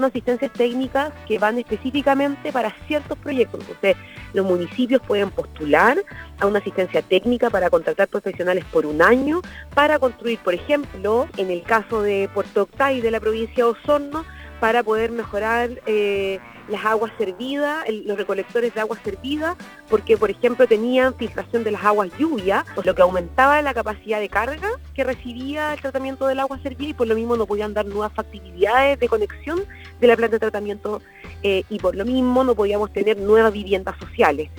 asistencias técnicas que van específicamente para ciertos proyectos. Entonces, los municipios pueden postular a una asistencia técnica para contratar profesionales por un año para construir, por ejemplo, en el caso de Puerto Octay de la provincia de Osorno, para poder mejorar las aguas servidas, los recolectores de agua servida, porque, por ejemplo, tenían filtración de las aguas lluvias, pues lo que aumentaba la capacidad de carga que recibía el tratamiento del agua servida, y por lo mismo no podían dar nuevas factibilidades de conexión de la planta de tratamiento, y por lo mismo no podíamos tener nuevas viviendas sociales.